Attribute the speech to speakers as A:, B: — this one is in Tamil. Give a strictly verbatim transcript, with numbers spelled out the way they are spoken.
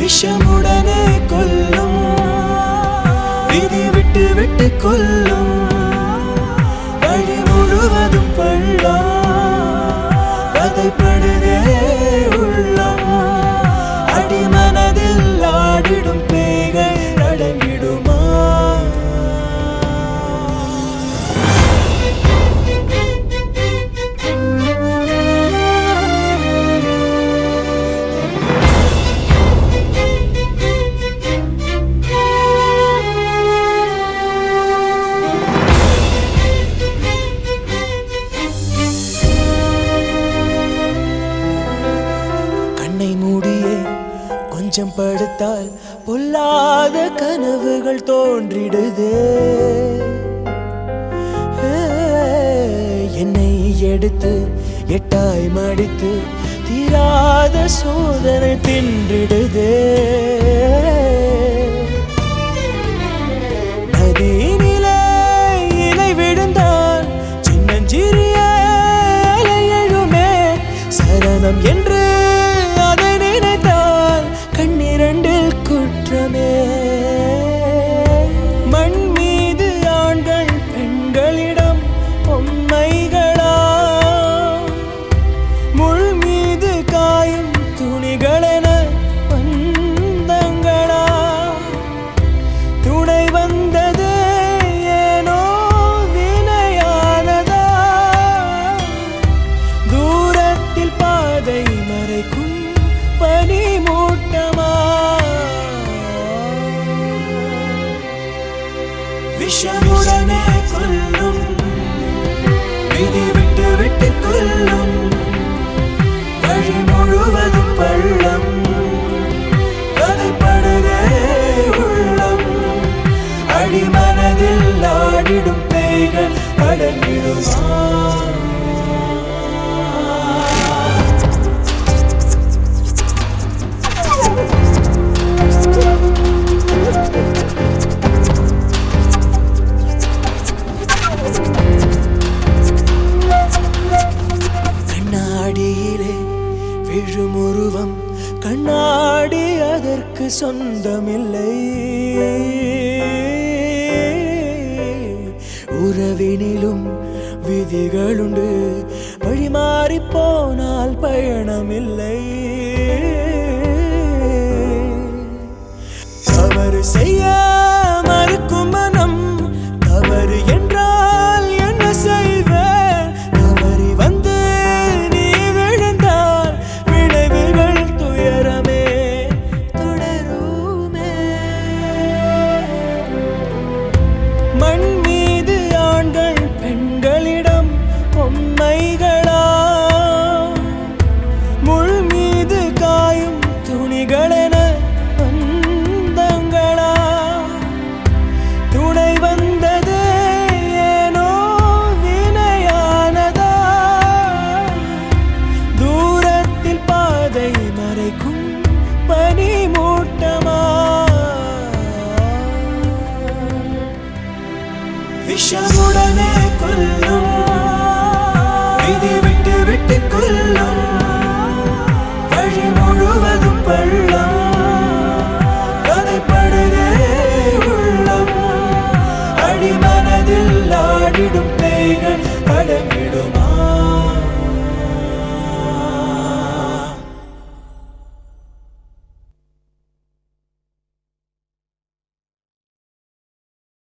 A: விஷமுடனே கொல்லும் விதி விட்டு விட்டு கொல்லும் வழி முழுவதும் பள்ளம் கதைப்படுதே உள்ளம் அடிமனதில் ஆடிடும் பேய்கள் அடங்கிடுமா கொஞ்சம் படுத்தால் பொல்லாத கனவுகள் தோன்றிடுதே என்னை எடுத்து எட்டாய் மடித்து தீராத சோதனை தின்றிடுதே நதியினிலே இலை விழுந்தால் சின்னஞ்சிறிய அலை எழுமே சரணம் என்று அதை நினைத்தால் கண்ணிரண்டில் குற்றமே மண் மீது ஆண்கள் பெண்களிடம் பொம்மைகளா முள் மீது காயும் துணிகளென பந்தங்களா துணை வந்தது ஏனோ வினையானதா தூரத்தில் பாதை மறைக்கும் பனி மூட்டமா விஷமுடனே கொல்லும் விதி விட்டு விட்டு கொல்லும் வழி முழுவதும் பள்ளம் கதைப்படுதே உள்ளம் அடிமனதில் ஆடிடும் பேய்கள் அடங்கிடுமா கண்ணாடியிலே விழுமுருவம் கண்ணாடி அதற்கு சொந்தமில்லை உறவினிலும் விதிகளுண்டு வழிமாறி போனால் பயணமில்லை தவறு செய்ய மறுக்கும் மனம் தவறு என்றால் என்ன செய்வேன் தவறி வந்து நீ விழுந்தால் விளைவுகள் துயரமே தொடருமே மண் மீது ஆண்கள் பெண்களிடம் பொம்மைகளா முள் மீது காயும் துணிகளென பந்தங்களா துணை வந்தது ஏனோ வினையானதா தூரத்தில் பாதை மறைக்கும் பனி மூட்டமா விஷமுடனே கொல்லும் விதி விட்டு விட்டு கொல்லும் வழி முழுவதும் பள்ளம்